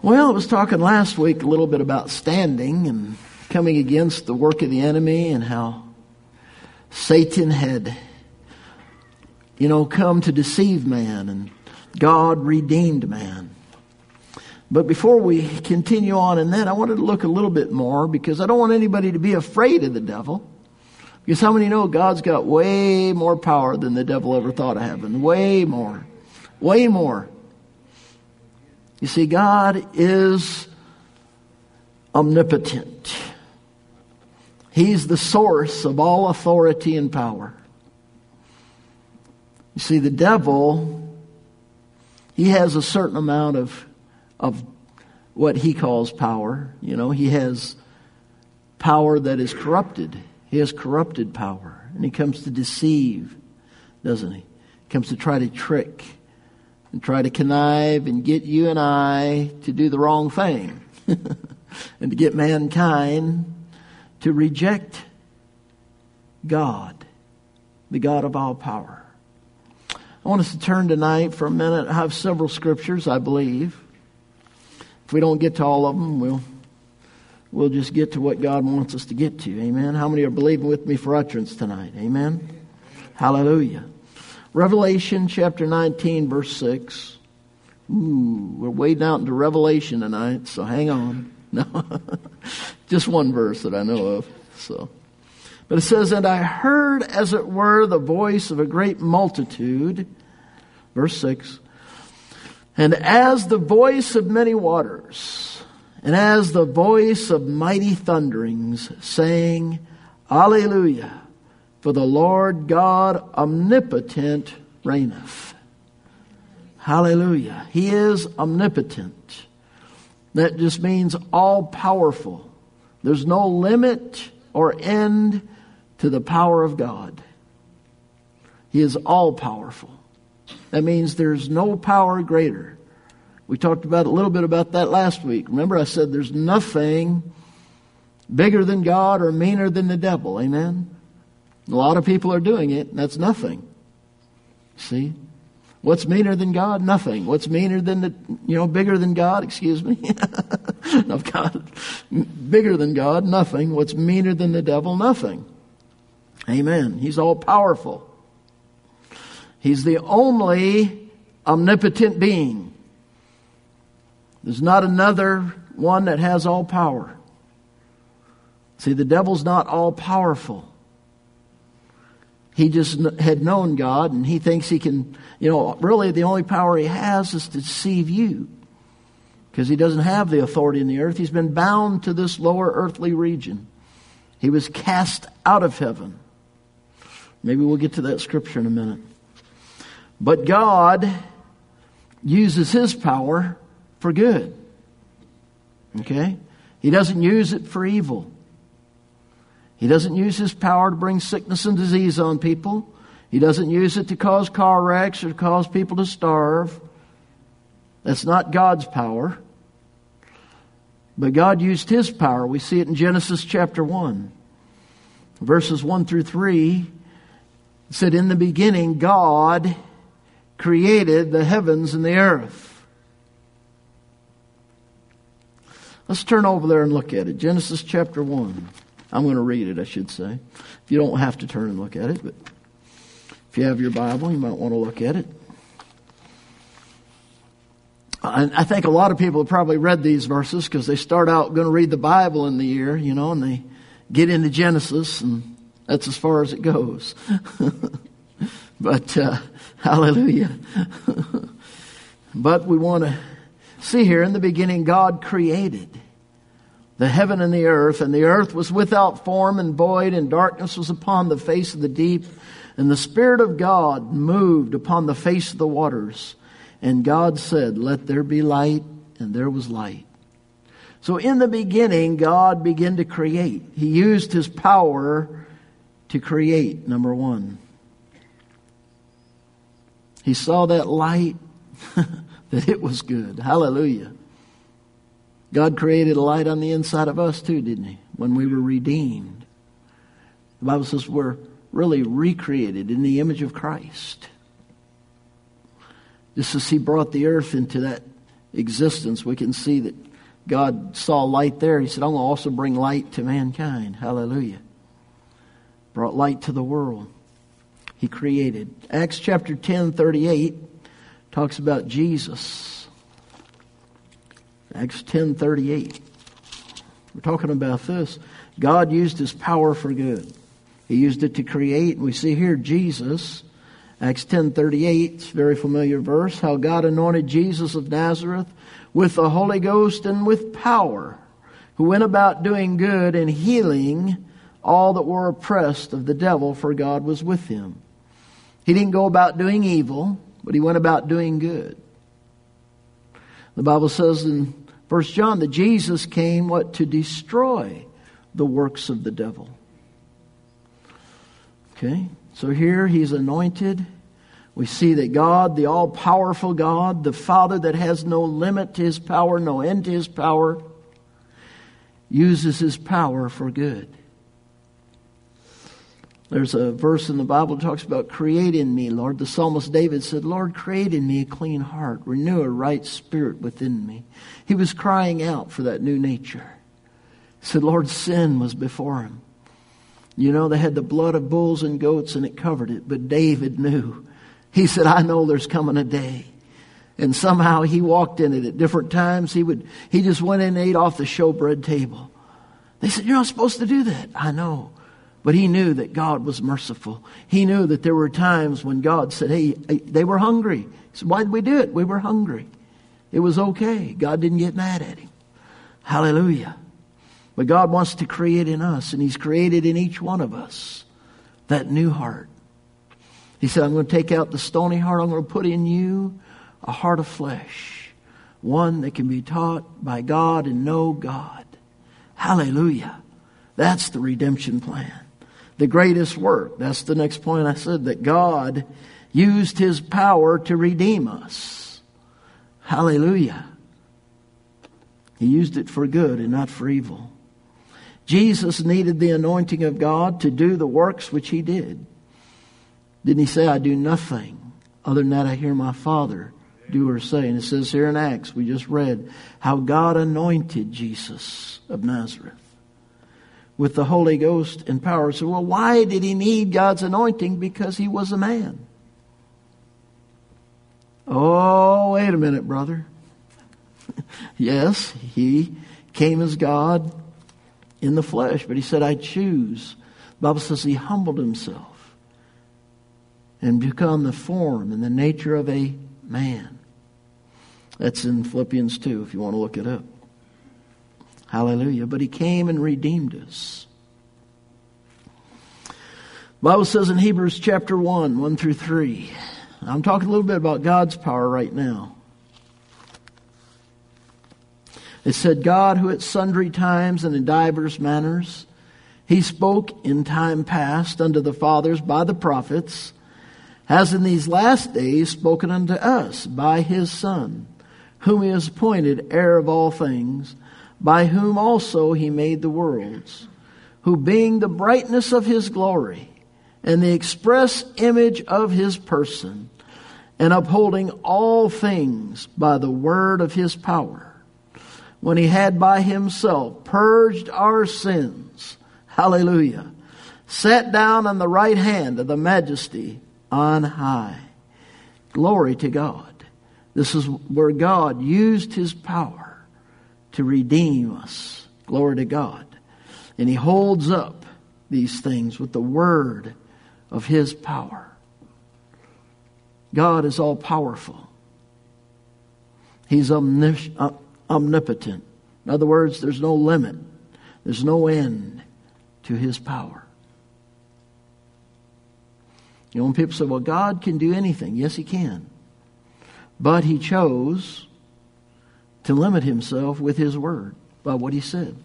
Well, I was talking last week a little bit about standing and coming against the work of the enemy and how Satan had, come to deceive man and God redeemed man. But before we continue on in that, I wanted to look a little bit more because I don't want anybody to be afraid of the devil. Because how many know God's got way more power than the devil ever thought of having? Way more. Way more. You see, God is omnipotent. He's the source of all authority and power. You see, the devil, he has a certain amount of what he calls power. He has power that is corrupted. He has corrupted power. And he comes to deceive, doesn't he? He comes to try to trick and try to connive and get you and I to do the wrong thing. And to get mankind to reject God, the God of all power. I want us to turn tonight for a minute. I have several scriptures, I believe. If we don't get to all of them, we'll just get to what God wants us to get to. Amen. How many are believing with me for utterance tonight? Amen. Hallelujah. Revelation chapter 19, verse 6. We're wading out into Revelation tonight, so hang on. No, just one verse that I know of. But it says, "And I heard as it were the voice of a great multitude," verse 6, "and as the voice of many waters, and as the voice of mighty thunderings, saying, Alleluia, for the Lord God omnipotent reigneth." Hallelujah. He is omnipotent. That just means all powerful. There's no limit or end to the power of God. He is all powerful. That means there's no power greater. We talked about a little bit about that last week. Remember, I said there's nothing bigger than God or meaner than the devil. Amen? A lot of people are doing it, and that's nothing. See? What's meaner than God? Nothing. What's meaner than bigger than God? Excuse me. Of God. Bigger than God? Nothing. What's meaner than the devil? Nothing. Amen. He's all powerful. He's the only omnipotent being. There's not another one that has all power. See, the devil's not all powerful. He just had known God, and he thinks he can, really the only power he has is to deceive you. Because he doesn't have the authority in the earth. He's been bound to this lower earthly region. He was cast out of heaven. Maybe we'll get to that scripture in a minute. But God uses his power for good. Okay? He doesn't use it for evil. He doesn't use his power to bring sickness and disease on people. He doesn't use it to cause car wrecks or to cause people to starve. That's not God's power. But God used his power. We see it in Genesis chapter 1. Verses 1 through 3. It said, "In the beginning, God created the heavens and the earth." Let's turn over there and look at it. Genesis chapter 1. I'm going to read it, I should say. If you don't have to turn and look at it, but if you have your Bible, you might want to look at it. I think a lot of people have probably read these verses because they start out going to read the Bible in the year, and they get into Genesis, and that's as far as it goes. But, hallelujah. But we want to see here, in the beginning, God created the heaven and the earth was without form and void, and darkness was upon the face of the deep, and the Spirit of God moved upon the face of the waters. And God said, "Let there be light," and there was light. So in the beginning, God began to create. He used his power to create, number one. He saw that light, that it was good. Hallelujah. God created a light on the inside of us too, didn't he? When we were redeemed. The Bible says we're really recreated in the image of Christ. Just as he brought the earth into that existence, we can see that God saw light there. He said, I'm going to also bring light to mankind. Hallelujah. Brought light to the world. He created. Acts chapter 10:38 talks about Jesus. Acts 10:38. We're talking about this. God used His power for good. He used it to create. And we see here Jesus, Acts 10:38, it's a very familiar verse, how God anointed Jesus of Nazareth with the Holy Ghost and with power, who went about doing good and healing all that were oppressed of the devil, for God was with him. He didn't go about doing evil, but He went about doing good. The Bible says in 1 John that Jesus came, what? To destroy the works of the devil. Okay, so here He's anointed. We see that God, the all-powerful God, the Father that has no limit to His power, no end to His power, uses His power for good. There's a verse in the Bible that talks about create in me, Lord. The psalmist David said, Lord, create in me a clean heart, renew a right spirit within me. He was crying out for that new nature. He said, Lord, sin was before him. You know, they had the blood of bulls and goats and it covered it, but David knew. He said, I know there's coming a day. And somehow he walked in it at different times. He just went in and ate off the showbread table. They said, you're not supposed to do that. I know. But he knew that God was merciful. He knew that there were times when God said, hey, they were hungry. He said, why did we do it? We were hungry. It was okay. God didn't get mad at him. Hallelujah. But God wants to create in us, and He's created in each one of us that new heart. He said, I'm going to take out the stony heart. I'm going to put in you a heart of flesh, one that can be taught by God and know God. Hallelujah. That's the redemption plan. The greatest work. That's the next point I said, that God used His power to redeem us. Hallelujah. He used it for good and not for evil. Jesus needed the anointing of God to do the works which He did. Didn't He say, I do nothing other than that I hear my Father do or say? And it says here in Acts, we just read, how God anointed Jesus of Nazareth with the Holy Ghost and power. So, well, why did He need God's anointing? Because He was a man. Oh, wait a minute, brother. Yes, He came as God in the flesh, but He said, I choose. The Bible says He humbled Himself and become the form and the nature of a man. That's in Philippians 2, if you want to look it up. Hallelujah. But He came and redeemed us. The Bible says in Hebrews chapter 1 through 3. I'm talking a little bit about God's power right now. It said, God, who at sundry times and in divers manners He spoke in time past unto the fathers by the prophets, has in these last days spoken unto us by His Son, whom He has appointed heir of all things, by whom also He made the worlds, who being the brightness of His glory and the express image of His person, and upholding all things by the word of His power, when He had by Himself purged our sins, hallelujah, sat down on the right hand of the Majesty on high. Glory to God. This is where God used His power to redeem us. Glory to God. And He holds up these things with the word of His power. God is all powerful. He's omnipotent. In other words, there's no limit. There's no end to His power. You know, when people say, well, God can do anything. Yes, He can. But He chose to limit Himself with His word by what He said.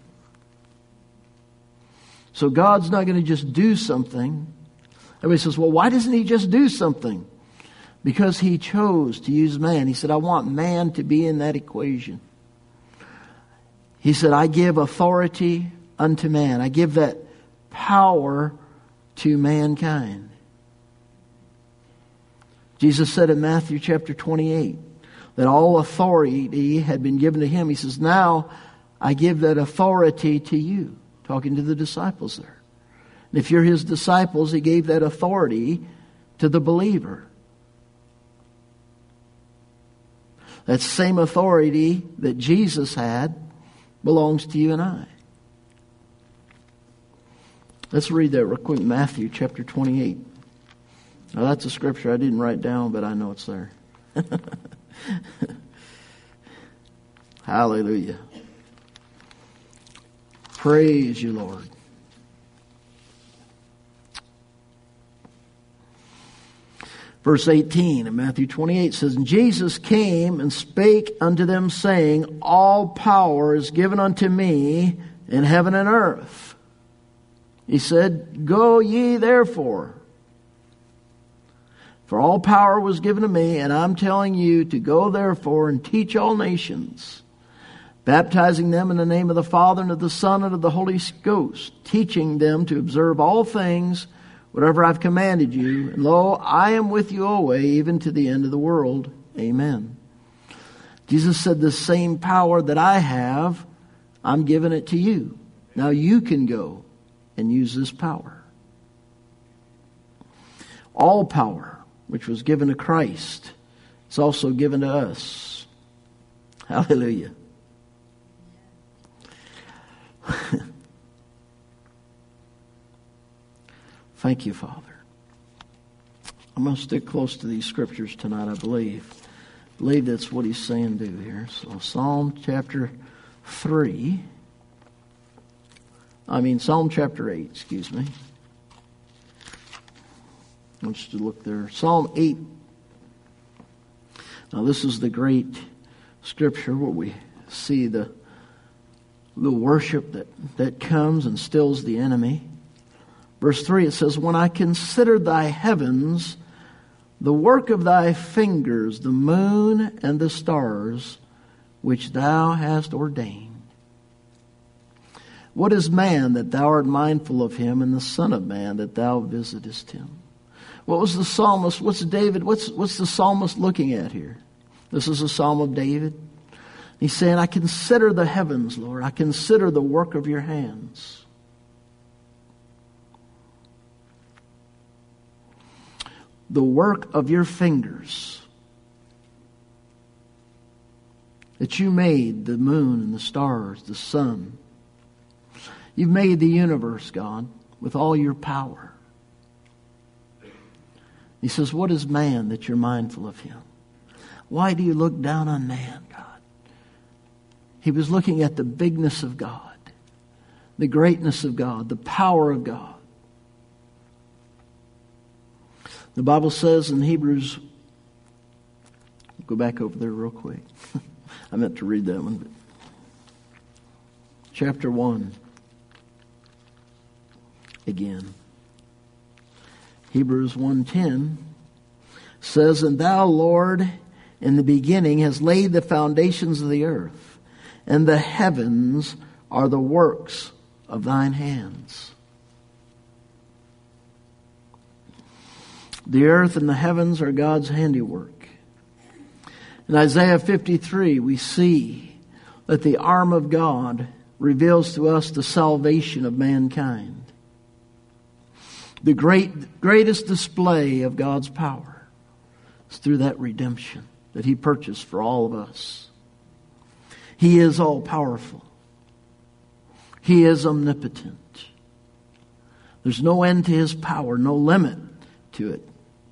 So God's not going to just do something. Everybody says, well, why doesn't He just do something? Because He chose to use man. He said, I want man to be in that equation. He said, I give authority unto man. I give that power to mankind. Jesus said in Matthew chapter 28, that all authority had been given to him. He says, now I give that authority to you. Talking to the disciples there. And if you're his disciples, he gave that authority to the believer. That same authority that Jesus had belongs to you and I. Let's read that real quick. Matthew chapter 28. Now that's a scripture I didn't write down, but I know it's there. Hallelujah. Praise you, Lord. Verse 18 in Matthew 28 says, And Jesus came and spake unto them, saying, All power is given unto me in heaven and earth. He said, Go ye therefore. For all power was given to me, and I'm telling you to go therefore and teach all nations, baptizing them in the name of the Father and of the Son and of the Holy Ghost, teaching them to observe all things, whatever I've commanded you. And lo, I am with you always, even to the end of the world. Amen. Jesus said, the same power that I have, I'm giving it to you. Now you can go and use this power. All power, which was given to Christ, is also given to us. Hallelujah. Thank you, Father. I'm going to stick close to these scriptures tonight, I believe. I believe that's what he's saying do here. So Psalm chapter 8, excuse me. I want you to look there. Psalm 8. Now this is the great scripture where we see the worship that comes and stills the enemy. Verse 3, it says, When I consider thy heavens, the work of thy fingers, the moon and the stars, which thou hast ordained. What is man that thou art mindful of him, and the son of man that thou visitest him? What was the psalmist, what's the psalmist looking at here? This is a psalm of David. He's saying, I consider the heavens, Lord. I consider the work of your hands. The work of your fingers. That you made the moon and the stars, the sun. You've made the universe, God, with all your power. He says, what is man that you're mindful of him? Why do you look down on man, God? He was looking at the bigness of God, the greatness of God, the power of God. The Bible says in Hebrews, go back over there real quick. I meant to read that one. But chapter 1, again. Hebrews 1:10 says, And thou, Lord, in the beginning hast laid the foundations of the earth, and the heavens are the works of thine hands. The earth and the heavens are God's handiwork. In Isaiah 53, we see that the arm of God reveals to us the salvation of mankind. The greatest display of God's power is through that redemption that He purchased for all of us. He is all powerful. He is omnipotent. There's no end to His power, no limit to it.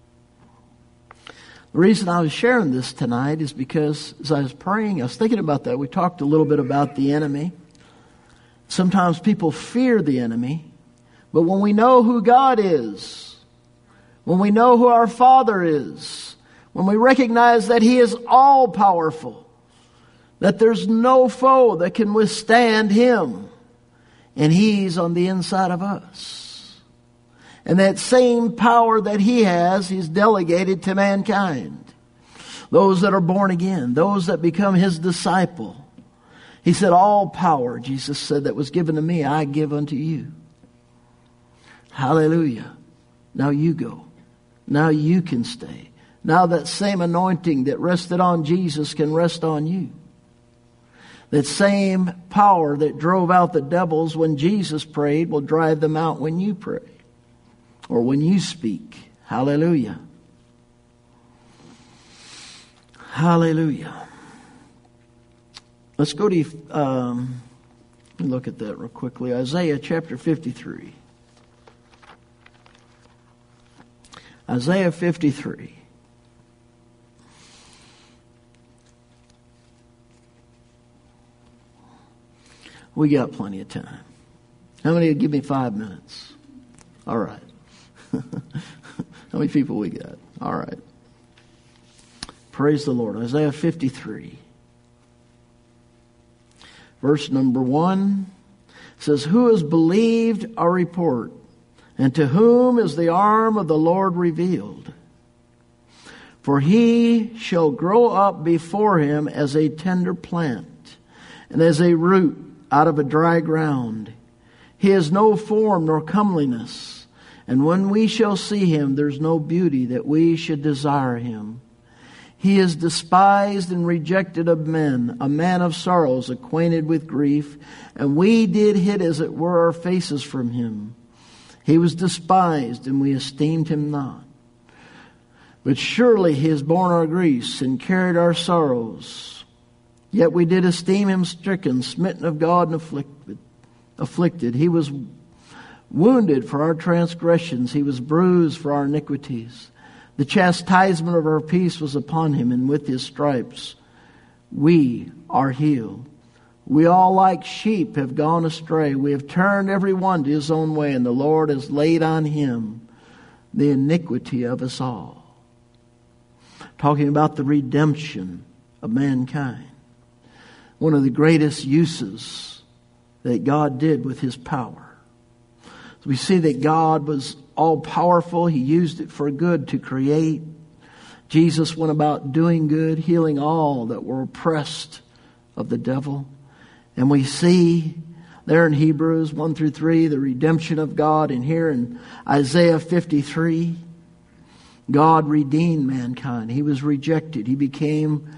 The reason I was sharing this tonight is because as I was praying, I was thinking about that. We talked a little bit about the enemy. Sometimes people fear the enemy. But when we know who God is, when we know who our Father is, when we recognize that He is all powerful, that there's no foe that can withstand Him, and He's on the inside of us. And that same power that He has, He's delegated to mankind. Those that are born again, those that become His disciple. He said, all power, Jesus said, that was given to me, I give unto you. Hallelujah. Now you go. Now you can stay. Now that same anointing that rested on Jesus can rest on you. That same power that drove out the devils when Jesus prayed will drive them out when you pray or when you speak. Hallelujah. Hallelujah. Let's go to, let me look at that real quickly. Isaiah chapter 53. Isaiah 53. We got plenty of time. How many would give me 5 minutes? All right. How many people we got? All right. Praise the Lord. Isaiah 53. Verse number 1 says, Who has believed our report? And to whom is the arm of the Lord revealed? For he shall grow up before him as a tender plant, and as a root out of a dry ground. He has no form nor comeliness, and when we shall see him, there's no beauty that we should desire him. He is despised and rejected of men, a man of sorrows, acquainted with grief, and we did hid as it were our faces from him. He was despised, and we esteemed him not. But surely he has borne our griefs and carried our sorrows. Yet we did esteem him stricken, smitten of God, and afflicted. He was wounded for our transgressions. He was bruised for our iniquities. The chastisement of our peace was upon him, and with his stripes we are healed. We all like sheep have gone astray. We have turned every one to his own way, and the Lord has laid on him the iniquity of us all. Talking about the redemption of mankind. One of the greatest uses that God did with his power. So we see that God was all powerful. He used it for good to create. Jesus went about doing good, healing all that were oppressed of the devil. And we see there in Hebrews 1 through 3, the redemption of God. And here in Isaiah 53, God redeemed mankind. He was rejected. He became,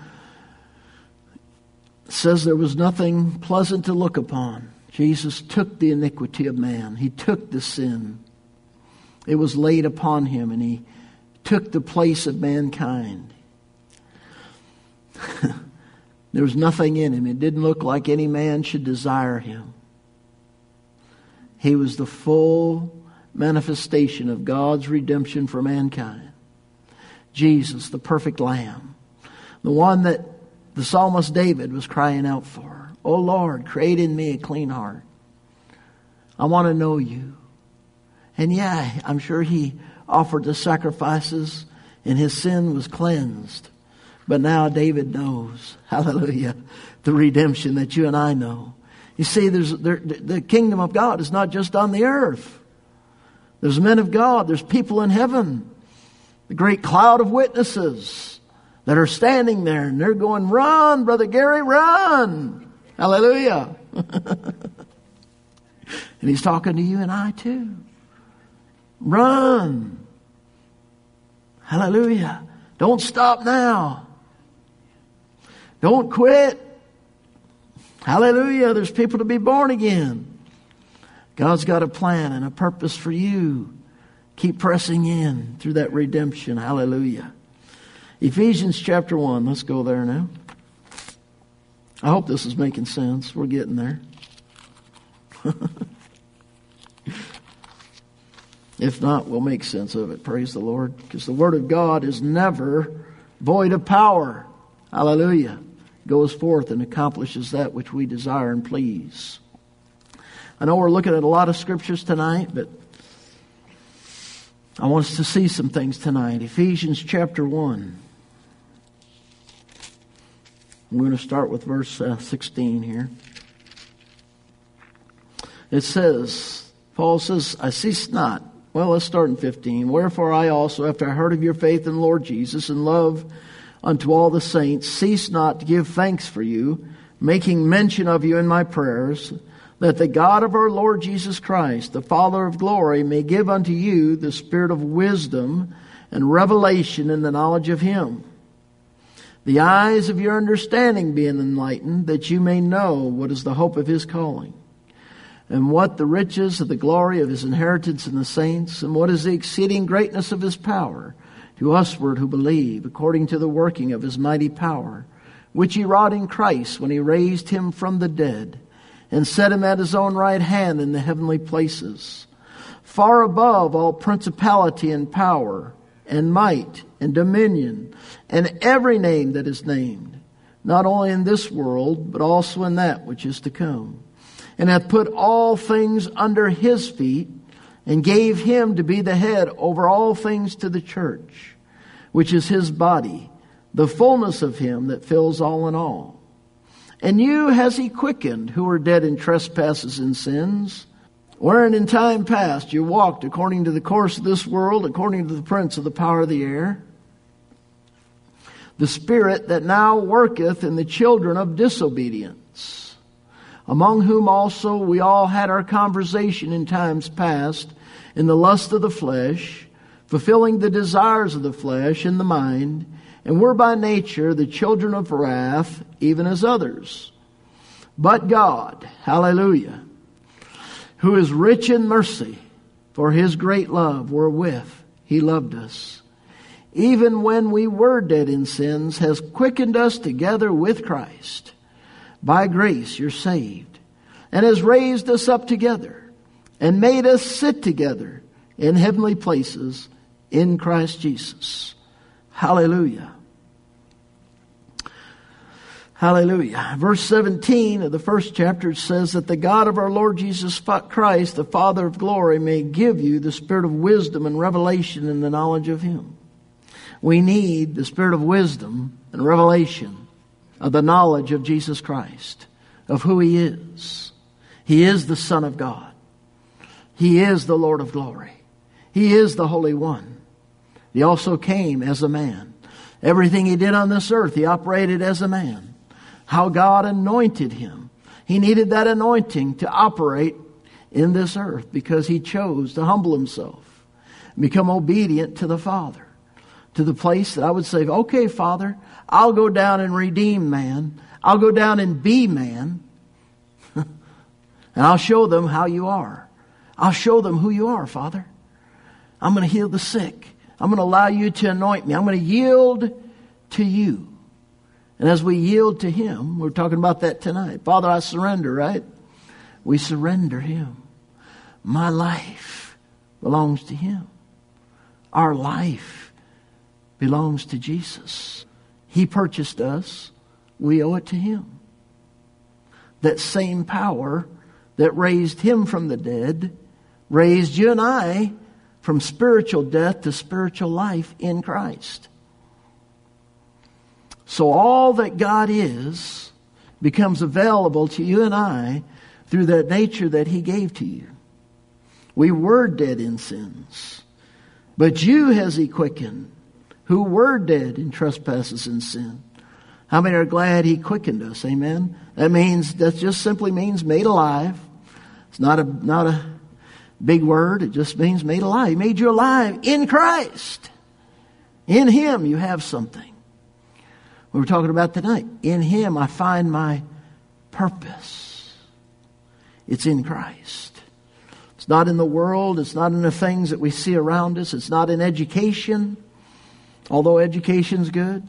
says there was nothing pleasant to look upon. Jesus took the iniquity of man. He took the sin. It was laid upon him, and he took the place of mankind. There was nothing in him. It didn't look like any man should desire him. He was the full manifestation of God's redemption for mankind. Jesus, the perfect Lamb. The one that the psalmist David was crying out for. Oh Lord, create in me a clean heart. I want to know you. And yeah, I'm sure he offered the sacrifices and his sin was cleansed. But now David knows, hallelujah, the redemption that you and I know. You see, the kingdom of God is not just on the earth. There's men of God. There's people in heaven. The great cloud of witnesses that are standing there. And they're going, run, Brother Gary, run. Hallelujah. And he's talking to you and I too. Run. Hallelujah. Don't stop now. Don't quit. Hallelujah. There's people to be born again. God's got a plan and a purpose for you. Keep pressing in through that redemption. Hallelujah. Ephesians chapter 1. Let's go there now. I hope this is making sense. We're getting there. If not, we'll make sense of it. Praise the Lord. Because the Word of God is never void of power. Hallelujah. Goes forth and accomplishes that which we desire and please. I know we're looking at a lot of scriptures tonight, but I want us to see some things tonight. Ephesians chapter 1. I'm going to start with verse 16 here. It says, Paul says, I cease not. Well, let's start in 15. Wherefore I also, after I heard of your faith in the Lord Jesus and love unto all the saints, cease not to give thanks for you, making mention of you in my prayers, that the God of our Lord Jesus Christ, the Father of glory, may give unto you the spirit of wisdom and revelation in the knowledge of Him. The eyes of your understanding being enlightened, that you may know what is the hope of His calling, and what the riches of the glory of His inheritance in the saints, and what is the exceeding greatness of His power to usward who believe, according to the working of His mighty power, which He wrought in Christ when He raised Him from the dead, and set Him at His own right hand in the heavenly places, far above all principality and power, and might, and dominion, and every name that is named, not only in this world, but also in that which is to come, and hath put all things under His feet, and gave Him to be the head over all things to the church, which is His body, the fullness of Him that fills all in all. And you has He quickened, who were dead in trespasses and sins, wherein in time past you walked according to the course of this world, according to the prince of the power of the air, the spirit that now worketh in the children of disobedience, among whom also we all had our conversation in times past, in the lust of the flesh, fulfilling the desires of the flesh and the mind, and were by nature the children of wrath, even as others. But God, hallelujah, who is rich in mercy, for His great love wherewith He loved us, even when we were dead in sins, has quickened us together with Christ. By grace you're saved, and has raised us up together, and made us sit together in heavenly places in Christ Jesus. Hallelujah. Hallelujah. Verse 17 of the first chapter says that the God of our Lord Jesus Christ, the Father of glory, may give you the spirit of wisdom and revelation in the knowledge of Him. We need the spirit of wisdom and revelation of the knowledge of Jesus Christ, of who He is. He is the Son of God. He is the Lord of glory. He is the Holy One. He also came as a man. Everything He did on this earth, He operated as a man. How God anointed Him. He needed that anointing to operate in this earth because He chose to humble Himself and become obedient to the Father, to the place that I would say, okay, Father, I'll go down and redeem man. I'll go down and be man. And I'll show them how You are. I'll show them who You are, Father. I'm going to heal the sick. I'm going to allow You to anoint me. I'm going to yield to You. And as we yield to Him, we're talking about that tonight. Father, I surrender, right? We surrender Him. My life belongs to Him. Our life belongs to Jesus. He purchased us. We owe it to Him. That same power that raised Him from the dead raised you and I from spiritual death to spiritual life in Christ. So all that God is becomes available to you and I through that nature that He gave to you. We were dead in sins, but you has He quickened, who were dead in trespasses and sin. How many are glad He quickened us? Amen. That just simply means made alive. It's not a big word. It just means made alive. He made you alive in Christ. In Him you have something. We were talking about tonight. In Him I find my purpose. It's in Christ. It's not in the world. It's not in the things that we see around us. It's not in education. Although education's good.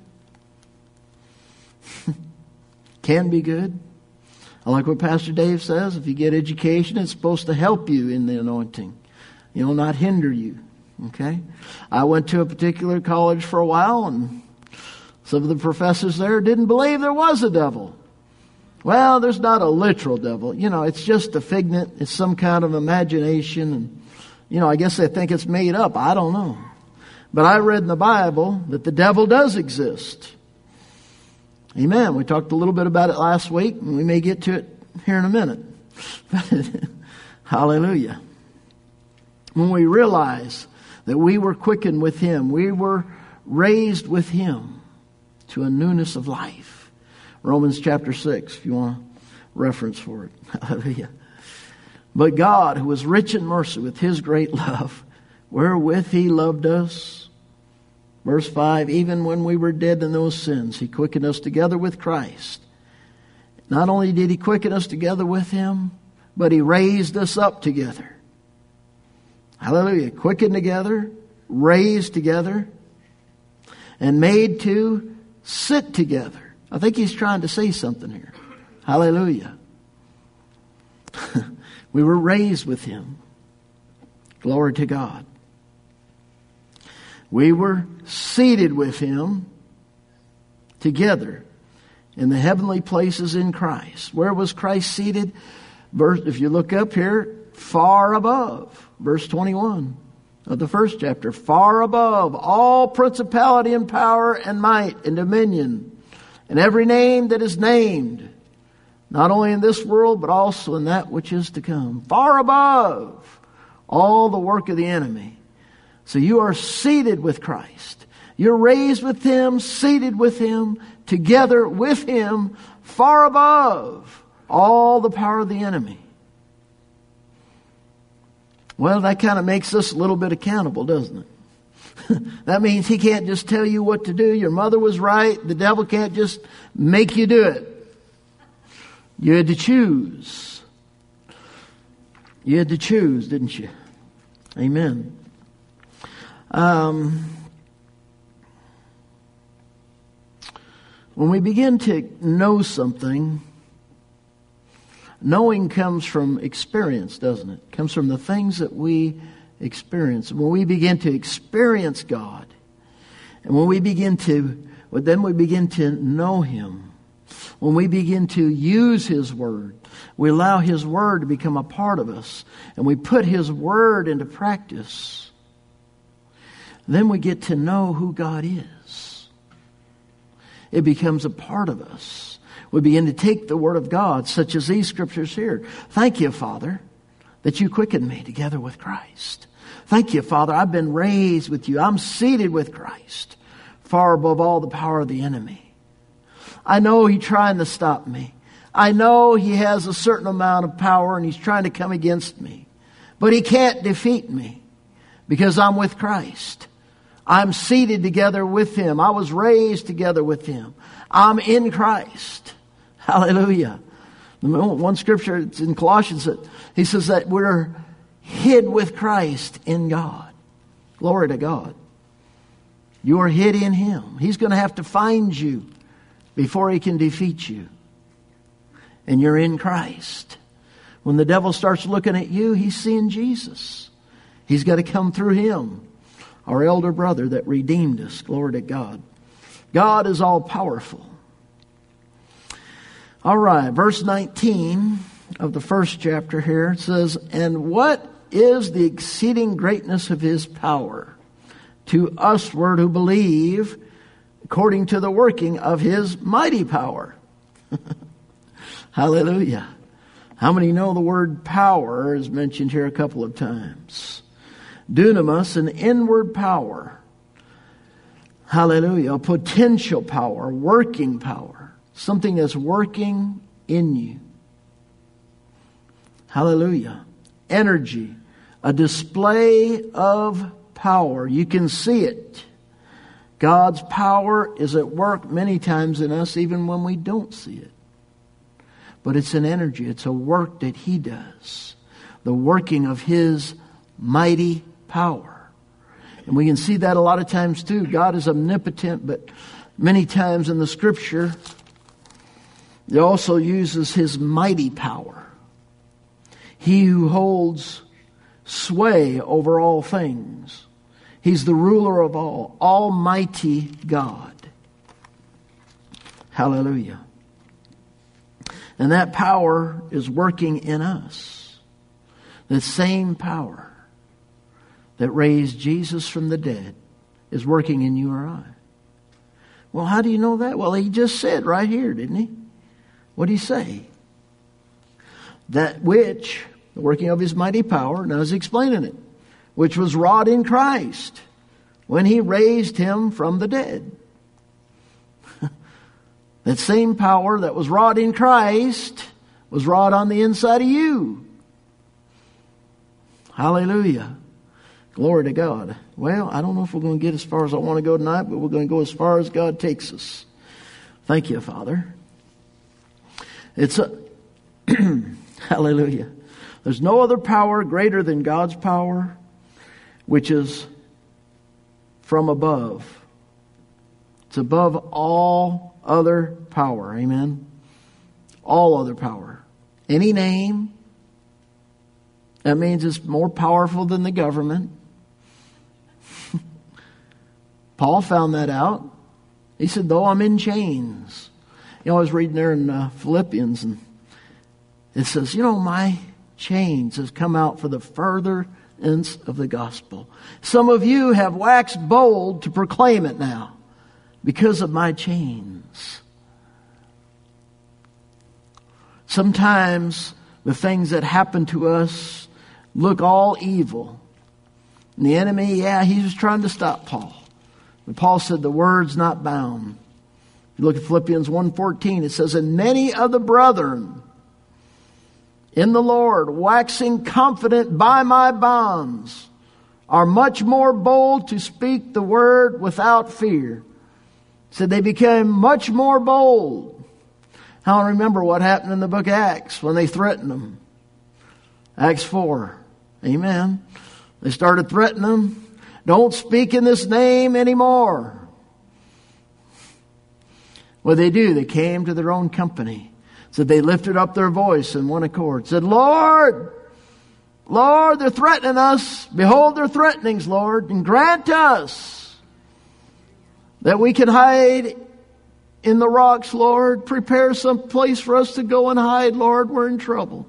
Can be good. I like what Pastor Dave says. If you get education, it's supposed to help you in the anointing. Not hinder you. Okay? I went to a particular college for a while, and some of the professors there didn't believe there was a devil. Well, there's not a literal devil. It's just a figment. It's some kind of imagination. And, I guess they think it's made up. I don't know. But I read in the Bible that the devil does exist. Amen. We talked a little bit about it last week, and we may get to it here in a minute. Hallelujah. When we realize that we were quickened with Him, we were raised with Him to a newness of life. Romans chapter 6, if you want a reference for it. Hallelujah. But God, who was rich in mercy with His great love, wherewith He loved us, Verse 5, even when we were dead in those sins, He quickened us together with Christ. Not only did He quicken us together with Him, but He raised us up together. Hallelujah. Quickened together, raised together, and made to sit together. I think He's trying to say something here. Hallelujah. We were raised with Him. Glory to God. We were seated with Him together in the heavenly places in Christ. Where was Christ seated? If you look up here, far above. Verse 21 of the first chapter. Far above all principality and power and might and dominion and every name that is named. Not only in this world, but also in that which is to come. Far above all the work of the enemy. So you are seated with Christ. You're raised with Him, seated with Him, together with Him, far above all the power of the enemy. Well, that kind of makes us a little bit accountable, doesn't it? That means he can't just tell you what to do. Your mother was right. The devil can't just make you do it. You had to choose. You had to choose, didn't you? Amen. When we begin to know something, knowing comes from experience, doesn't it? It comes from the things that we experience. When we begin to experience God, and when we begin to, then we begin to know Him. When we begin to use His Word, we allow His Word to become a part of us, and we put His Word into practice. Then we get to know who God is. It becomes a part of us. We begin to take the Word of God, such as these scriptures here. Thank you, Father, that you quickened me together with Christ. Thank you, Father, I've been raised with you. I'm seated with Christ, far above all the power of the enemy. I know he's trying to stop me. I know he has a certain amount of power and he's trying to come against me. But he can't defeat me because I'm with Christ. I'm seated together with Him. I was raised together with Him. I'm in Christ. Hallelujah. One scripture, it's in Colossians, he says that we're hid with Christ in God. Glory to God. You are hid in Him. He's going to have to find you before He can defeat you. And you're in Christ. When the devil starts looking at you, he's seeing Jesus. He's got to come through Him. Our elder brother that redeemed us. Glory to God. God is all powerful. All right, verse 19 of the first chapter here says, and what is the exceeding greatness of His power to usward who believe, according to the working of His mighty power? Hallelujah. How many know the word power is mentioned here a couple of times? Dunamis, an inward power. Hallelujah. A potential power, working power. Something that's working in you. Hallelujah. Energy. A display of power. You can see it. God's power is at work many times in us, even when we don't see it. But it's an energy. It's a work that He does. The working of His mighty power. And we can see that a lot of times too. God is omnipotent, but many times in the scripture, He also uses His mighty power. He who holds sway over all things. He's the ruler of all. Almighty God. Hallelujah. And that power is working in us. The same power that raised Jesus from the dead is working in you or I. Well, how do you know that? Well, He just said right here, didn't He? What did He say? That which, the working of His mighty power, now He's explaining it, which was wrought in Christ when He raised Him from the dead. That same power that was wrought in Christ was wrought on the inside of you. Hallelujah. Glory to God. Well, I don't know if we're going to get as far as I want to go tonight, but we're going to go as far as God takes us. Thank you, Father. Hallelujah. There's no other power greater than God's power, which is from above. It's above all other power. Amen. All other power. Any name. That means it's more powerful than the government. Paul found that out. He said, though I'm in chains. You know, I was reading there in Philippians, and it says, my chains has come out for the furtherance of the gospel. Some of you have waxed bold to proclaim it now because of my chains. Sometimes the things that happen to us look all evil. And the enemy, he was trying to stop Paul. But Paul said the word's not bound. If you look at Philippians 1:14, it says, and many of the brethren in the Lord, waxing confident by my bonds, are much more bold to speak the word without fear. So they became much more bold. I don't remember what happened in the book of Acts when they threatened them. Acts 4. Amen. They started threatening them. Don't speak in this name anymore. What did they do? They came to their own company. Said they lifted up their voice in one accord. Said, Lord, they're threatening us. Behold their threatenings, Lord, and grant us that we can hide in the rocks, Lord. Prepare some place for us to go and hide, Lord. We're in trouble.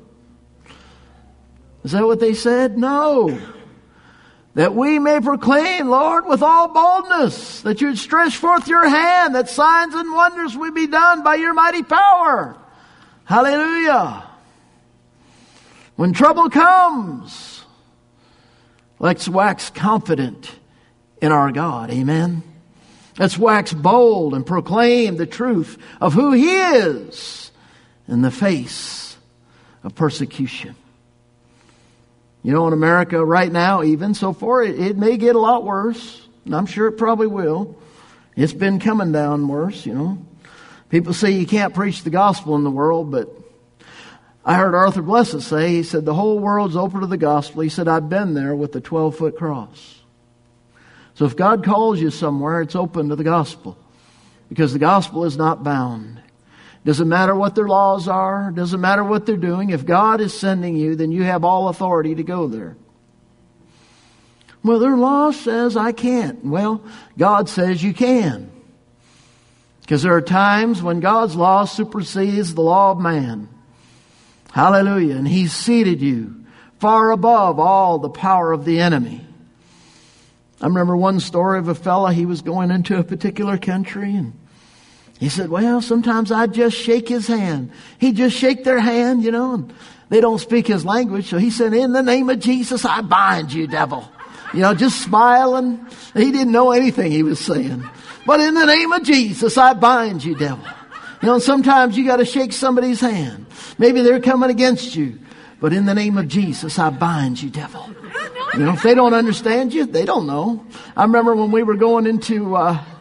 Is that what they said? No. That we may proclaim, Lord, with all boldness, that you'd stretch forth your hand, that signs and wonders will be done by your mighty power. Hallelujah. When trouble comes, let's wax confident in our God. Amen. Let's wax bold and proclaim the truth of who He is in the face of persecution. In America right now, even so far, it may get a lot worse. And I'm sure it probably will. It's been coming down worse, People say you can't preach the gospel in the world, but I heard Arthur Blessed say, he said, the whole world's open to the gospel. He said, I've been there with the 12-foot cross. So if God calls you somewhere, it's open to the gospel. Because the gospel is not bound. Doesn't matter what their laws are. Doesn't matter what they're doing. If God is sending you, then you have all authority to go there. Well, their law says I can't. Well, God says you can. Because there are times when God's law supersedes the law of man. Hallelujah. And He's seated you far above all the power of the enemy. I remember one story of a fella, he was going into a particular country, and he said, well, sometimes I'd just shake his hand. He'd just shake their hand, and they don't speak his language. So he said, in the name of Jesus, I bind you, devil. Just smiling. He didn't know anything he was saying. But in the name of Jesus, I bind you, devil. Sometimes you got to shake somebody's hand. Maybe they're coming against you. But in the name of Jesus, I bind you, devil. If they don't understand you, they don't know. I remember when we were going into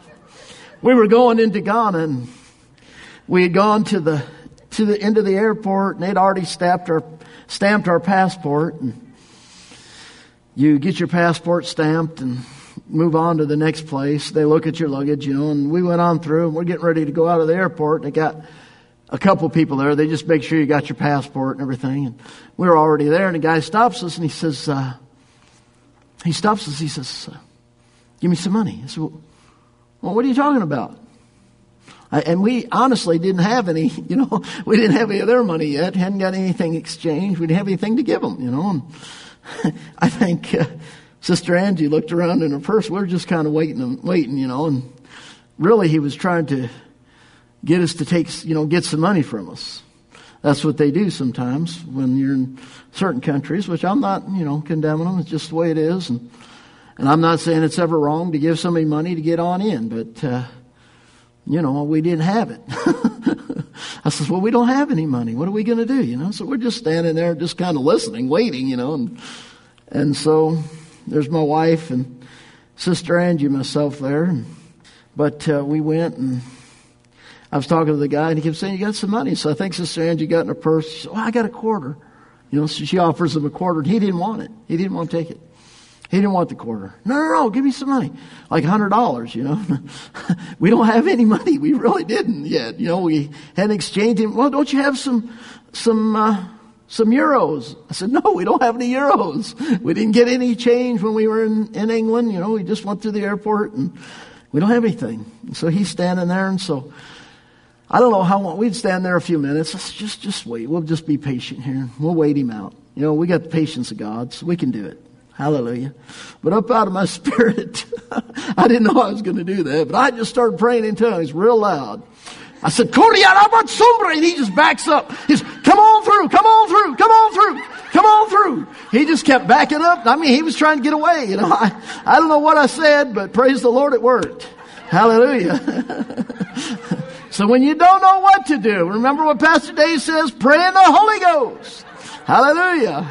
Ghana, and we had gone to the end of the airport, and they'd already stamped our passport. And you get your passport stamped and move on to the next place. They look at your luggage, and we went on through, and we're getting ready to go out of the airport. And they got a couple people there. They just make sure you got your passport and everything. And we were already there, and the guy stops us, and he says, give me some money. I said, well, what are you talking about? And we honestly didn't have any, we didn't have any of their money yet. Hadn't got anything exchanged. We didn't have anything to give them, And I think Sister Angie looked around in her purse. We were just kind of waiting, and really he was trying to get us to get some money from us. That's what they do sometimes when you're in certain countries, which I'm not, condemning them. It's just the way it is. And I'm not saying it's ever wrong to give somebody money to get on in, but, we didn't have it. I said, well, we don't have any money. What are we going to do? So we're just standing there, just kind of listening, waiting, and so there's my wife and Sister Angie and myself there. But we went, and I was talking to the guy, and he kept saying, "You got some money?" So I think Sister Angie got in her purse. She said, "Well, I got a quarter." So she offers him a quarter, and he didn't want it. He didn't want to take it. He didn't want the quarter. No, give me some money. Like $100, We don't have any money. We really didn't yet. We hadn't exchanged him. "Well, don't you have some euros?" I said, "No, we don't have any euros. We didn't get any change when we were in England. We just went through the airport and we don't have anything." And so he's standing there, and so I don't know how long. We'd stand there a few minutes. Let's just wait. We'll just be patient here. We'll wait him out. We got the patience of God, so we can do it. Hallelujah. But up out of my spirit, I didn't know I was going to do that, but I just started praying in tongues real loud. I said, "Sombra," and he just backs up. He's, "Come on through, come on through, come on through, come on through." He just kept backing up. He was trying to get away. I don't know what I said, but praise the Lord, it worked. Hallelujah. So when you don't know what to do, remember what Pastor Dave says, pray in the Holy Ghost. Hallelujah.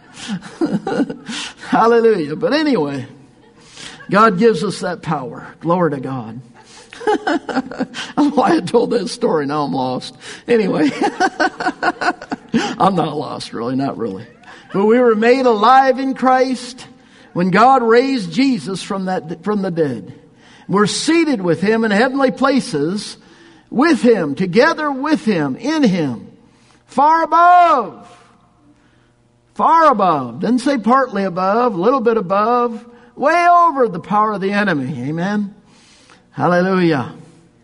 Hallelujah. But anyway, God gives us that power. Glory to God. I don't know why I told that story. Now I'm lost. Anyway, I'm not lost, really, not really. But we were made alive in Christ when God raised Jesus from the dead. We're seated with Him in heavenly places, with Him, together with Him, in Him, far above. Far above. Didn't say partly above, a little bit above, way over the power of the enemy. Amen. Hallelujah.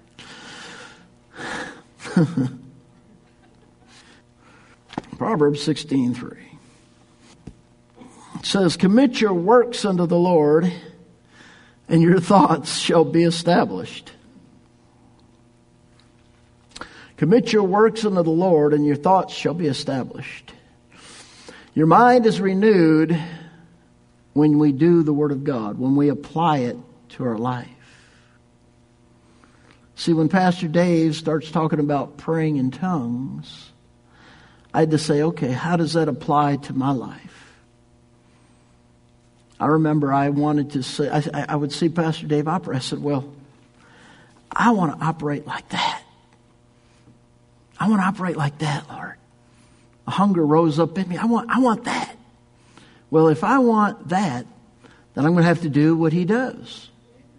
Proverbs 16:3. It says, "Commit your works unto the Lord, and your thoughts shall be established." Commit your works unto the Lord, and your thoughts shall be established. Your mind is renewed when we do the Word of God, when we apply it to our life. See, when Pastor Dave starts talking about praying in tongues, I had to say, okay, how does that apply to my life? I remember I wanted to say, I would see Pastor Dave operate. I said, well, I want to operate like that. I want to operate like that, Lord. A hunger rose up in me. I want that. Well, if I want that, then I'm going to have to do what He does.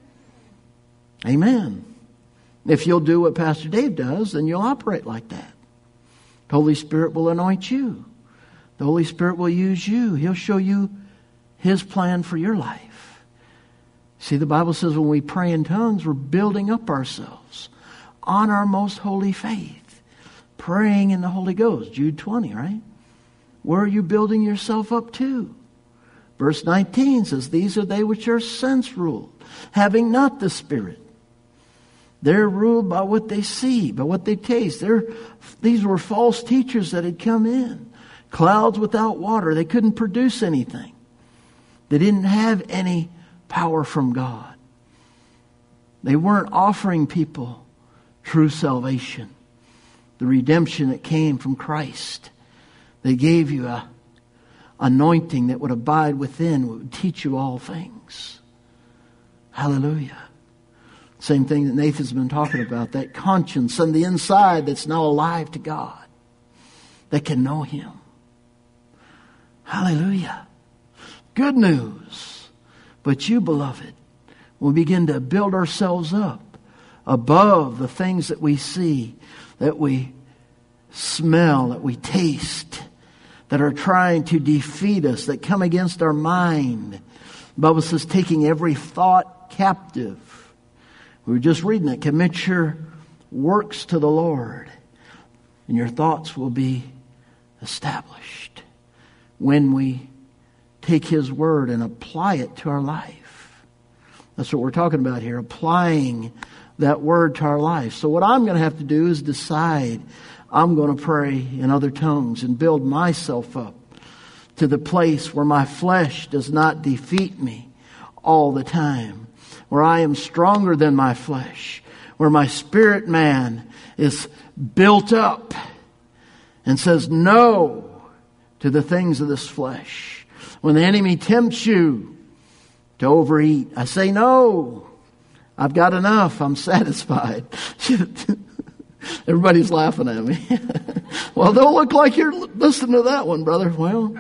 Amen. If you'll do what Pastor Dave does, then you'll operate like that. The Holy Spirit will anoint you. The Holy Spirit will use you. He'll show you His plan for your life. See, the Bible says when we pray in tongues, we're building up ourselves on our most holy faith. Praying in the Holy Ghost. Jude 20, right? Where are you building yourself up to? Verse 19 says, "These are they which are sense ruled, having not the Spirit." They're ruled by what they see, by what they taste. These were false teachers that had come in. Clouds without water. They couldn't produce anything. They didn't have any power from God. They weren't offering people true salvation. The redemption that came from Christ. They gave you a anointing that would abide within, would teach you all things. Hallelujah. Same thing that Nathan's been talking about, that conscience on the inside that's now alive to God, that can know Him. Hallelujah. Good news. But you, beloved, will begin to build ourselves up above the things that we see, that we smell, that we taste, that are trying to defeat us, that come against our mind. The Bible says taking every thought captive. We were just reading that. Commit your works to the Lord, and your thoughts will be established when we take His Word and apply it to our life. That's what we're talking about here, applying that Word to our life. So what I'm going to have to do is decide I'm going to pray in other tongues and build myself up to the place where my flesh does not defeat me all the time, where I am stronger than my flesh, where my spirit man is built up and says no to the things of this flesh. When the enemy tempts you to overeat. I say no. I've got enough. I'm satisfied. Everybody's laughing at me. Well, don't look like you're listening to that one, brother. Well,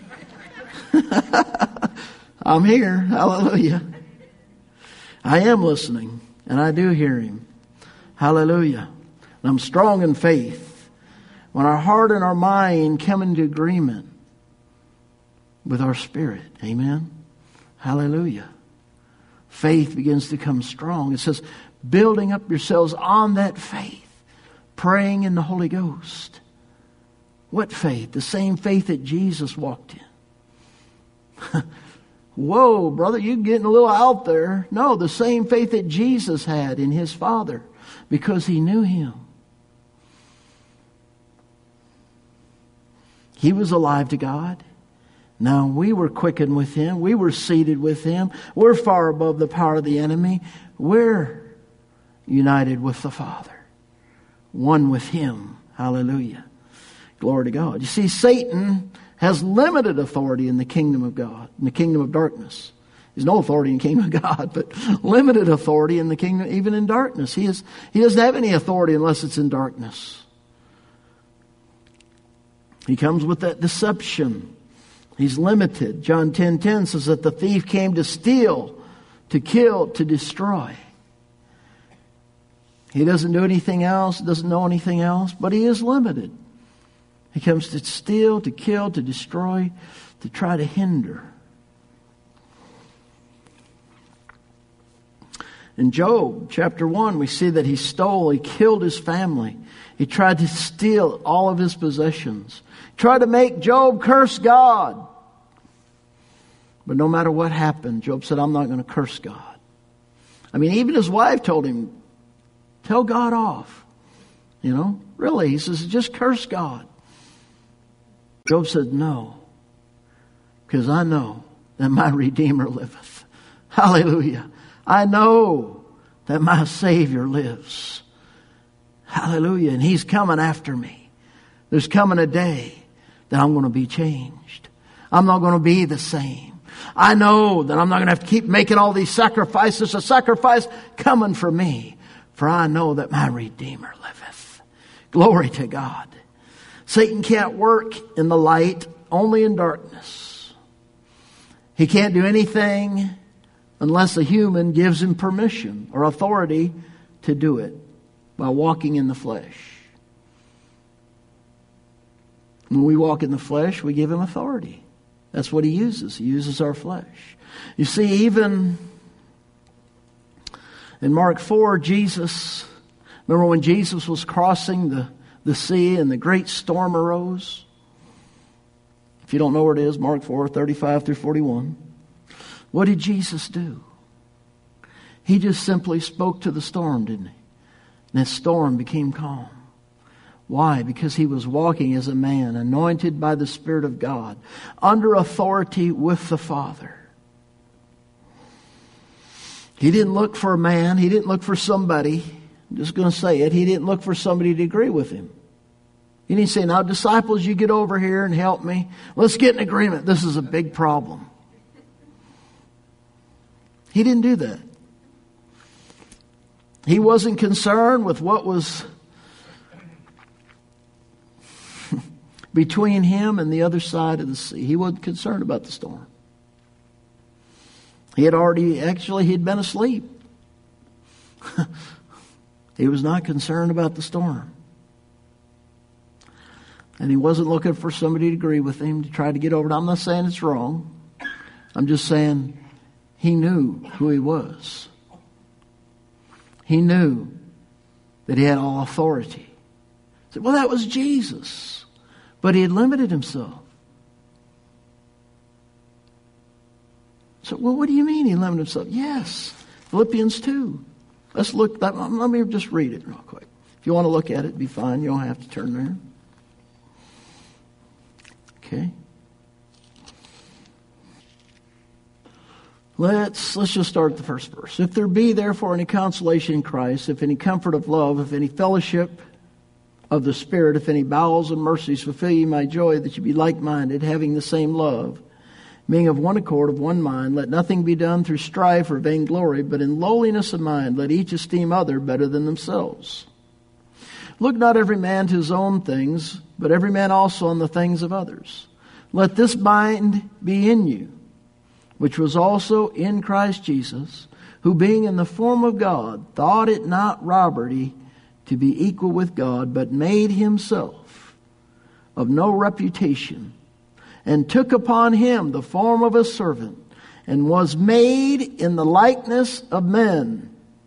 I'm here. Hallelujah. I am listening, and I do hear him. Hallelujah. And I'm strong in faith. When our heart and our mind come into agreement with our spirit. Amen. Hallelujah. Faith begins to come strong. It says, building up yourselves on that faith. Praying in the Holy Ghost. What faith? The same faith that Jesus walked in. Whoa, brother, you're getting a little out there. No, the same faith that Jesus had in his Father. Because he knew him. He was alive to God. Now we were quickened with him. We were seated with him. We're far above the power of the enemy. We're united with the Father. One with him. Hallelujah. Glory to God. You see, Satan has limited authority in the kingdom of God, in the kingdom of darkness. There's no authority in the kingdom of God, but limited authority in the kingdom, even in darkness. He doesn't have any authority unless it's in darkness. He comes with that deception. He's limited. John 10:10 says that the thief came to steal, to kill, to destroy. He doesn't do anything else, doesn't know anything else, but he is limited. He comes to steal, to kill, to destroy, to try to hinder. In Job chapter 1, we see that he stole, he killed his family. He tried to steal all of his possessions. He tried to make Job curse God. But no matter what happened, Job said, I'm not going to curse God. I mean, even his wife told him, tell God off. You know, really, he says, just curse God. Job said, no, because I know that my Redeemer liveth. Hallelujah. I know that my Savior lives. Hallelujah. And he's coming after me. There's coming a day that I'm going to be changed. I'm not going to be the same. I know that I'm not going to have to keep making all these sacrifices. A sacrifice coming for me. For I know that my Redeemer liveth. Glory to God. Satan can't work in the light, only in darkness. He can't do anything unless a human gives him permission or authority to do it by walking in the flesh. When we walk in the flesh, we give him authority. That's what he uses. He uses our flesh. You see, even in Mark 4, Jesus, remember when Jesus was crossing the sea and the great storm arose? If you don't know where it is, Mark 4, 35 through 41. What did Jesus do? He just simply spoke to the storm, didn't he? And that storm became calm. Why? Because he was walking as a man, anointed by the Spirit of God, under authority with the Father. He didn't look for a man. He didn't look for somebody. I'm just going to say it. He didn't look for somebody to agree with him. He didn't say, now disciples, you get over here and help me. Let's get in agreement. This is a big problem. He didn't do that. He wasn't concerned with what was between him and the other side of the sea. He wasn't concerned about the storm. He'd been asleep. He was not concerned about the storm. And he wasn't looking for somebody to agree with him to try to get over it. I'm not saying it's wrong. I'm just saying he knew who he was. He knew that he had all authority. He said, well, that was Jesus. But he had limited himself. So, well, what do you mean he limited himself? Yes. Philippians 2. Let's look. Let me just read it real quick. If you want to look at it, be fine. You don't have to turn there. Okay. Let's just start at the first verse. If there be therefore any consolation in Christ, if any comfort of love, if any fellowship of the Spirit, if any bowels and mercies, fulfill ye my joy, that ye be like-minded, having the same love, being of one accord, of one mind. Let nothing be done through strife or vainglory, but in lowliness of mind let each esteem other better than themselves. Look not every man to his own things, but every man also on the things of others. Let this mind be in you, which was also in Christ Jesus, who being in the form of God, thought it not robbery to be equal with God, but made himself of no reputation, and took upon him the form of a servant, and was made in the likeness of men.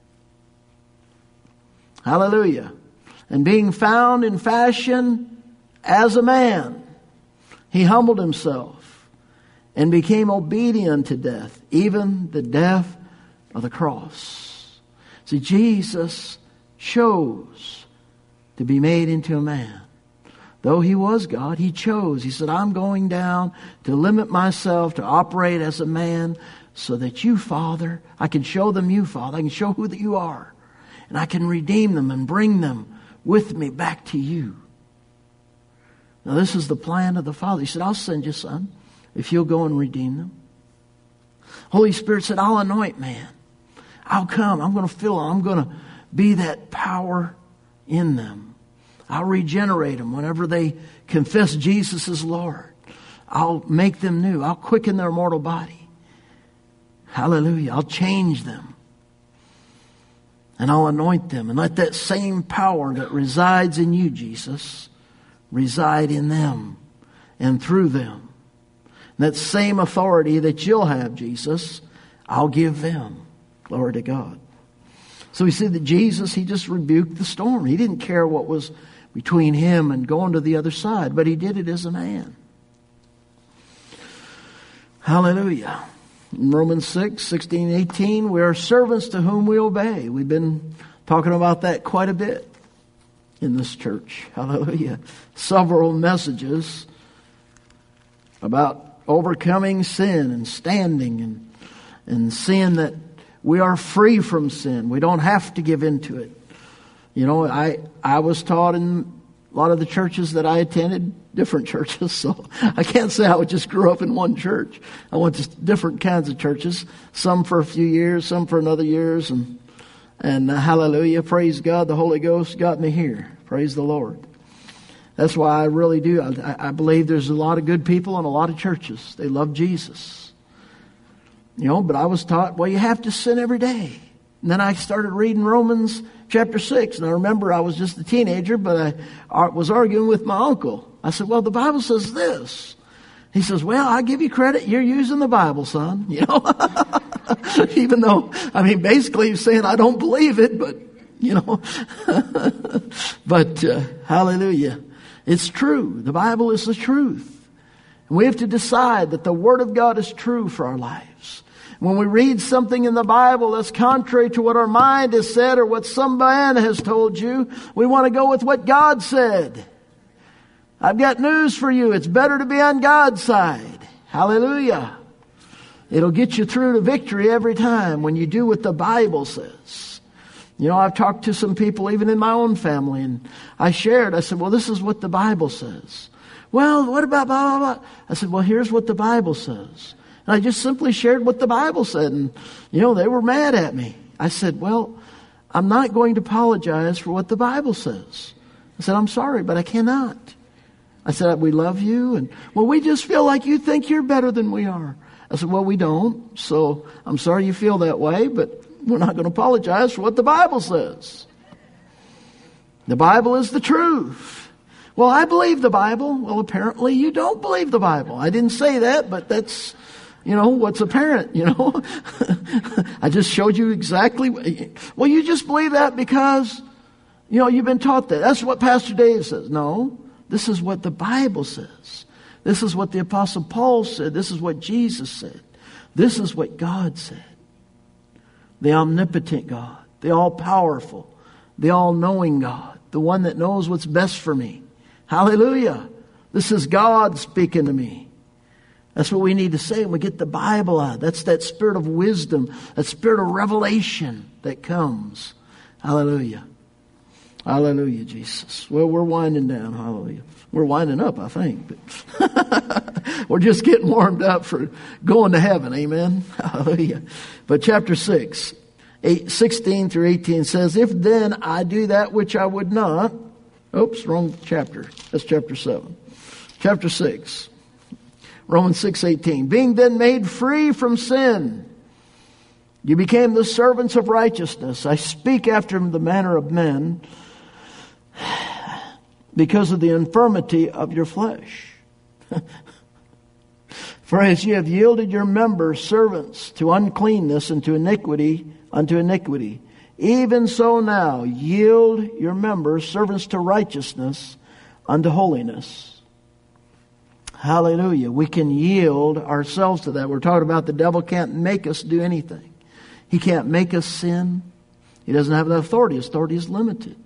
Hallelujah. And being found in fashion as a man, he humbled himself and became obedient to death, even the death of the cross. See, Jesus chose to be made into a man. Though he was God, he chose. He said, I'm going down to limit myself to operate as a man so that you, Father, I can show them you, Father. I can show who that you are. And I can redeem them and bring them with me back to you. Now this is the plan of the Father. He said, I'll send you, Son, if you'll go and redeem them. Holy Spirit said, I'll anoint man. I'll come. I'm going to fill them. I'm going to be that power in them. I'll regenerate them whenever they confess Jesus as Lord. I'll make them new. I'll quicken their mortal body. Hallelujah. I'll change them. And I'll anoint them. And let that same power that resides in you, Jesus, reside in them and through them. And that same authority that you'll have, Jesus, I'll give them. Glory to God. So we see that Jesus, he just rebuked the storm. He didn't care what was between him and going to the other side, but he did it as a man. Hallelujah. In Romans 6, 16, 18, we are servants to whom we obey. We've been talking about that quite a bit in this church. Hallelujah. Several messages about overcoming sin and standing and seeing that we are free from sin. We don't have to give into it. You know, I was taught in a lot of the churches that I attended, different churches, so I can't say I just grew up in one church. I went to different kinds of churches, some for a few years, some for another years, and hallelujah, praise God, the Holy Ghost got me here. Praise the Lord. That's why I really do. I believe there's a lot of good people in a lot of churches. They love Jesus. You know, but I was taught, well, you have to sin every day. And then I started reading Romans chapter 6. And I remember I was just a teenager, but I was arguing with my uncle. I said, well, the Bible says this. He says, well, I give you credit. You're using the Bible, son. You know, even though, I mean, basically he's saying I don't believe it, but, you know, but hallelujah. It's true. The Bible is the truth. And we have to decide that the Word of God is true for our lives. When we read something in the Bible that's contrary to what our mind has said or what some man has told you, we want to go with what God said. I've got news for you. It's better to be on God's side. Hallelujah. It'll get you through to victory every time when you do what the Bible says. You know, I've talked to some people even in my own family, and I said, well, this is what the Bible says. Well, what about blah, blah, blah? I said, well, here's what the Bible says. And I just simply shared what the Bible said. And, you know, they were mad at me. I said, well, I'm not going to apologize for what the Bible says. I said, I'm sorry, but I cannot. I said, we love you. And, well, we just feel like you think you're better than we are. I said, well, we don't. So I'm sorry you feel that way, but we're not going to apologize for what the Bible says. The Bible is the truth. Well, I believe the Bible. Well, apparently you don't believe the Bible. I didn't say that, but that's, you know, what's apparent, you know. I just showed you exactly. Well, you just believe that because, you know, you've been taught that. That's what Pastor Dave says. No, this is what the Bible says. This is what the Apostle Paul said. This is what Jesus said. This is what God said. The omnipotent God, the all-powerful, the all-knowing God, the one that knows what's best for me. Hallelujah. This is God speaking to me. That's what we need to say when we get the Bible out. That's that spirit of wisdom, that spirit of revelation that comes. Hallelujah. Hallelujah, Jesus. Well, we're winding down. Hallelujah. We're winding up, I think. But We're just getting warmed up for going to heaven. Amen. Hallelujah. But chapter 6, 16 through 18 says, if then I do that which I would not. Oops, wrong chapter. That's chapter 7. Chapter 6. Romans 6:18. Being then made free from sin, you became the servants of righteousness. I speak after the manner of men because of the infirmity of your flesh. For as you have yielded your members servants to uncleanness and to iniquity, unto iniquity, even so now yield your members servants to righteousness unto holiness. Hallelujah. We can yield ourselves to that. We're talking about the devil can't make us do anything. He can't make us sin. He doesn't have that authority. His authority is limited.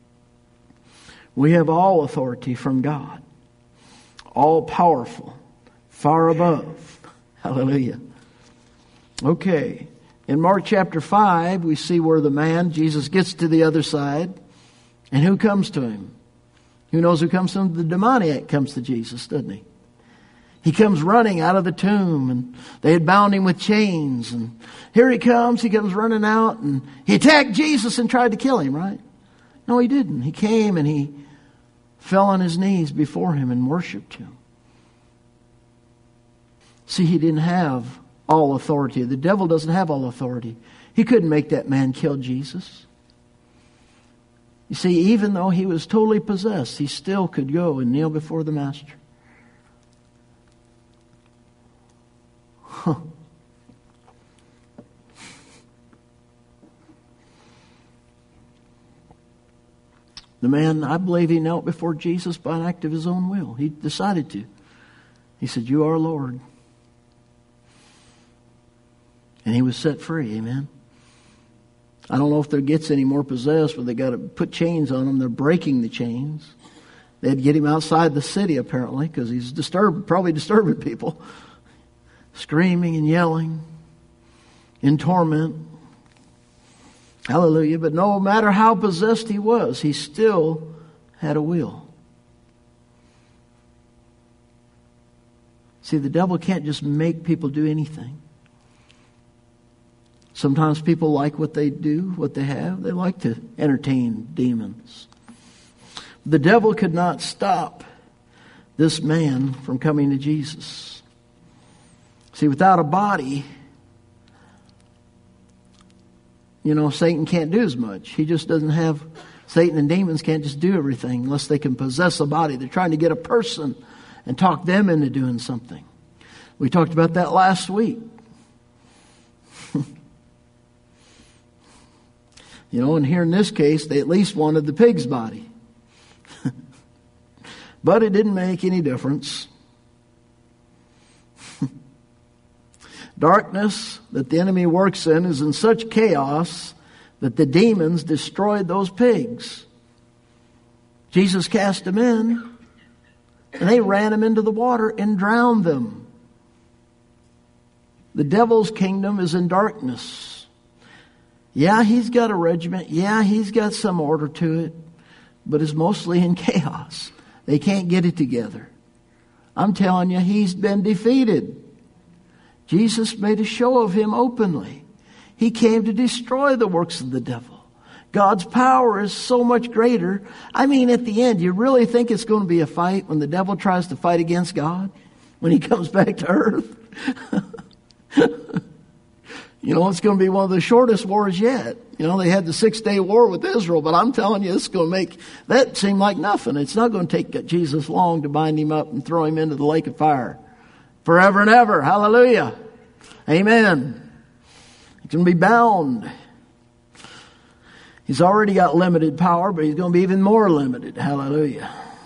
We have all authority from God. All powerful. Far above. Hallelujah. Okay. In Mark chapter 5, we see where the man, Jesus, gets to the other side. And who comes to him? Who knows who comes to him? The demoniac comes to Jesus, doesn't he? He comes running out of the tomb, and they had bound him with chains. And here he comes running out, and he attacked Jesus and tried to kill him, right? No, he didn't. He came and he fell on his knees before him and worshiped him. See, he didn't have all authority. The devil doesn't have all authority. He couldn't make that man kill Jesus. You see, even though he was totally possessed, he still could go and kneel before the Master. Huh. The man, I believe he knelt before Jesus by an act of his own will. He decided to. He said, "You are Lord." And he was set free. Amen. I don't know if there gets any more possessed, but they got to put chains on him. They're breaking the chains. They'd get him outside the city, apparently, because he's probably disturbing people. Screaming and yelling in torment. Hallelujah. But no matter how possessed he was, he still had a will. See, the devil can't just make people do anything. Sometimes people like what they do, what they have. They like to entertain demons. The devil could not stop this man from coming to Jesus. See, without a body, Satan can't do as much. He just doesn't have, Satan and demons can't just do everything unless they can possess a body. They're trying to get a person and talk them into doing something. We talked about that last week. And here in this case, they at least wanted the pig's body. But it didn't make any difference. Darkness that the enemy works in is in such chaos that the demons destroyed those pigs. Jesus cast them in, and they ran them into the water and drowned them. The devil's kingdom is in darkness. Yeah, he's got a regiment. Yeah, he's got some order to it, but it's mostly in chaos. They can't get it together. I'm telling you, he's been defeated. Jesus made a show of him openly. He came to destroy the works of the devil. God's power is so much greater. I mean, at the end, you really think it's going to be a fight when the devil tries to fight against God? When he comes back to earth? It's going to be one of the shortest wars yet. They had the 6-day war with Israel, but I'm telling you, it's going to make that seem like nothing. It's not going to take Jesus long to bind him up and throw him into the lake of fire. Forever and ever. Hallelujah. Amen. He's going to be bound. He's already got limited power, but he's going to be even more limited. Hallelujah.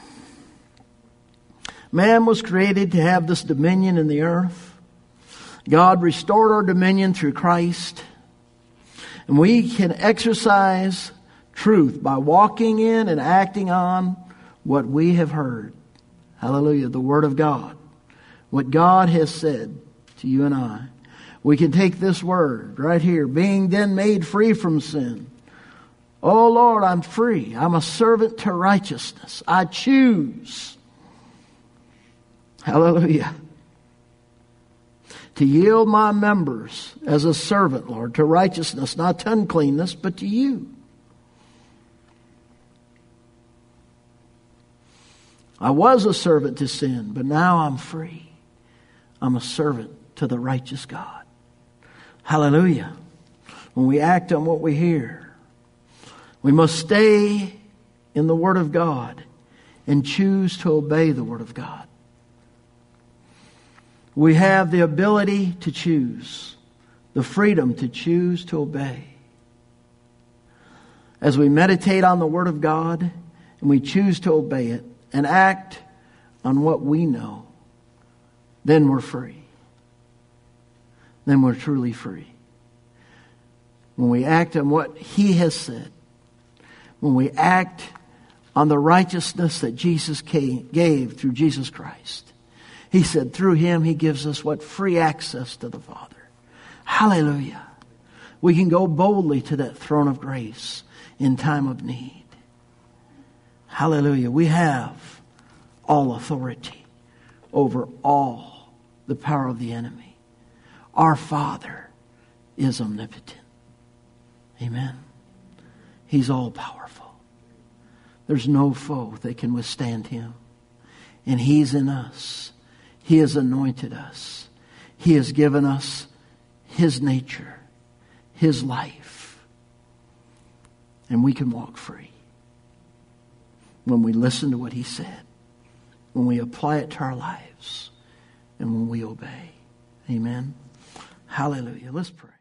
Man was created to have this dominion in the earth. God restored our dominion through Christ. And we can exercise truth by walking in and acting on what we have heard. Hallelujah. The Word of God. What God has said to you and I. We can take this word right here. Being then made free from sin. Oh Lord, I'm free. I'm a servant to righteousness. I choose. Hallelujah. to yield my members as a servant, Lord, to righteousness, not to uncleanness, but to you. I was a servant to sin, but now I'm free. I'm a servant to the righteous God. Hallelujah. When we act on what we hear, we must stay in the Word of God and choose to obey the Word of God. We have the ability to choose, the freedom to choose to obey. As we meditate on the Word of God and we choose to obey it and act on what we know, then we're free. Then we're truly free. When we act on what He has said, when we act on the righteousness that Jesus gave through Jesus Christ, He said through Him He gives us what? Free access to the Father. Hallelujah. We can go boldly to that throne of grace in time of need. Hallelujah. We have all authority over all the power of the enemy. Our Father is omnipotent. Amen. He's all powerful. There's no foe that can withstand Him. And He's in us. He has anointed us. He has given us His nature, His life. And we can walk free when we listen to what He said, when we apply it to our lives, and when we obey. Amen. Hallelujah. Let's pray.